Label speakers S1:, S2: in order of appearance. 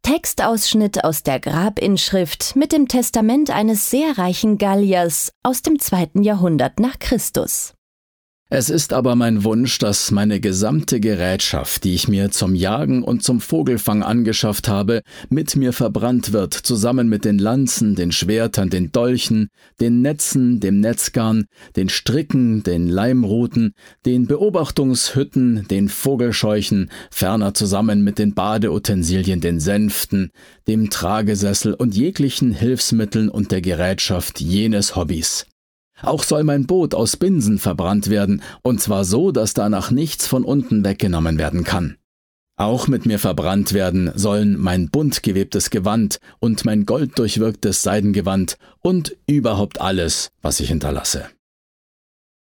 S1: Textausschnitt aus der Grabinschrift mit dem Testament eines sehr reichen Galliers aus dem 2. Jahrhundert nach Christus.
S2: Es ist aber mein Wunsch, dass meine gesamte Gerätschaft, die ich mir zum Jagen und zum Vogelfang angeschafft habe, mit mir verbrannt wird, zusammen mit den Lanzen, den Schwertern, den Dolchen, den Netzen, dem Netzgarn, den Stricken, den Leimruten, den Beobachtungshütten, den Vogelscheuchen, ferner zusammen mit den Badeutensilien, den Sänften, dem Tragesessel und jeglichen Hilfsmitteln und der Gerätschaft jenes Hobbys. Auch soll mein Boot aus Binsen verbrannt werden, und zwar so, dass danach nichts von unten weggenommen werden kann. Auch mit mir verbrannt werden sollen mein bunt gewebtes Gewand und mein golddurchwirktes Seidengewand und überhaupt alles, was ich hinterlasse.